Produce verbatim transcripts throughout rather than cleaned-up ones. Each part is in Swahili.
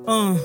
Uh,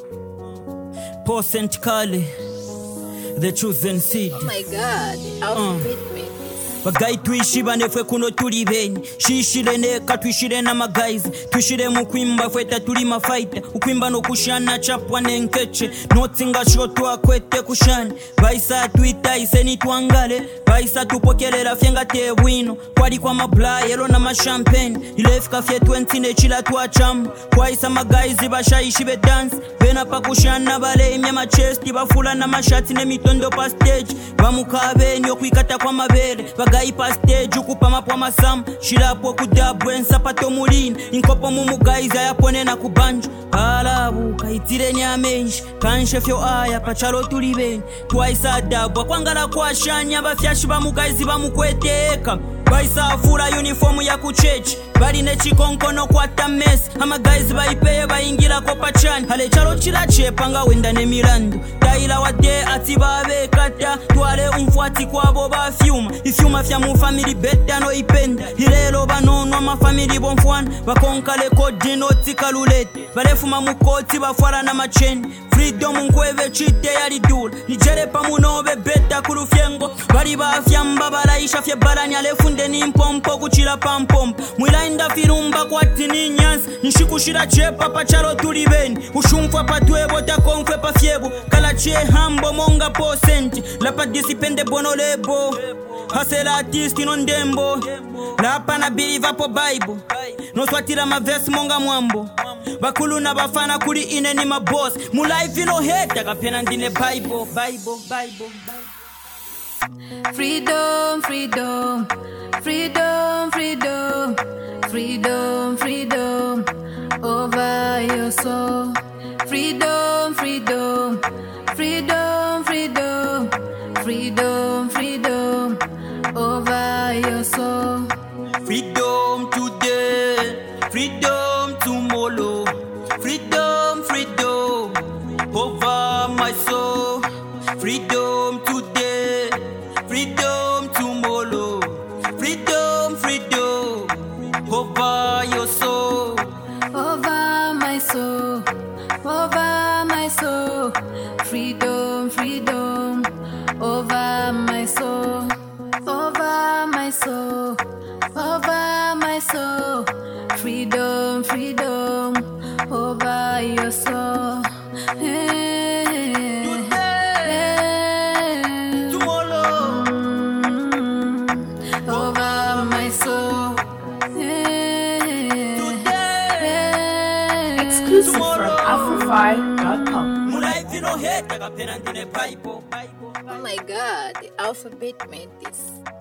Paul Saint Kale, the chosen seed. Oh my God, alphabet uh. made this. Bagai tuishiba nefwe kuno tuli beni. Shishile neka tuishile na magaizi. Tuishile mukwimba fweta tuli mafaita. Ukwimba no kushana chapwa nenkeche. Notinga shotwa kwete kushani. Baisa tuita iseni tuangale. Baisa tupokelera fyenga tewino. Kwadi kwa mabla yelo na mashampeni. Ilefika fye twenty ne chila tuachamu. Kwa isa magaizi basha ishibe dance. Bena pa kushana bale imya machesti. Bafula na mashati ne mitondo pa stage. Bamukabe nyo kuikata kwa mabele. Bagai pa stage ukupa mapwa masamu. Shilapo kudabwe nsapato mulini. Inkopo mumugaiza yapone na kubanjo. Alabu kaitire nyamenji. Kanshe fyo aya pachalo tulibeni. Twaisa adabwa kwangala kwa shanya. Bafyashi bamugaizi bamukweteka. Baisa afura uniformu ya kuchechi. Bali nechi konkono kwa tamesi. Hama guys baipeye baingira ko pachani. Hale chalo chila chepanga wenda ne mirandu. Taila wade atiba abe kata. Tuare umfuati kwa boba fiuma. Ifiuma fya mu family beta no ipenda. Hilelo banono ma family bonfwana. Bakonkale kodi no tikalulete. Balefuma mukoti bafwara na macheni. Freedom nkweve chite yali dula. Nijere pa munobe beta kurufyengo. Bali bafyamba balaisha fye balani alefunde ni mpompo kuchila pampompo. Mwila inda firumba kwa tini nyansi. Nshikushira chepa pa chalo tulibeni. Ushumfwa pa tuebo ta konfwe pa fiebo. Kala che hambo monga po senti. Lapa disipende bono lebo. Hasela artisti non dembo. Lapa na believe po Bible. No swatira ma verse monga mwambo. Bakulu na bafana kuli ine ni ma boss. Mu life no hate kapena ndine Bible, Bible, Bible, Bible. Freedom, freedom, freedom, freedom, freedom, freedom over your soul. Freedom, freedom, freedom, freedom, freedom, freedom over your soul. Freedom today, freedom tomorrow, freedom, freedom over my soul. Freedom today, freedom tomorrow, freedom, freedom over your soul. Over my soul, over my soul. Freedom, freedom over my soul, over my soul, over my soul. Freedom, freedom over your soul. Hey, today, tomorrow, mm, over my soul. Hey, today, exclusive tomorrow. From Afrofy dot com. Oh my God, the alphabet made this.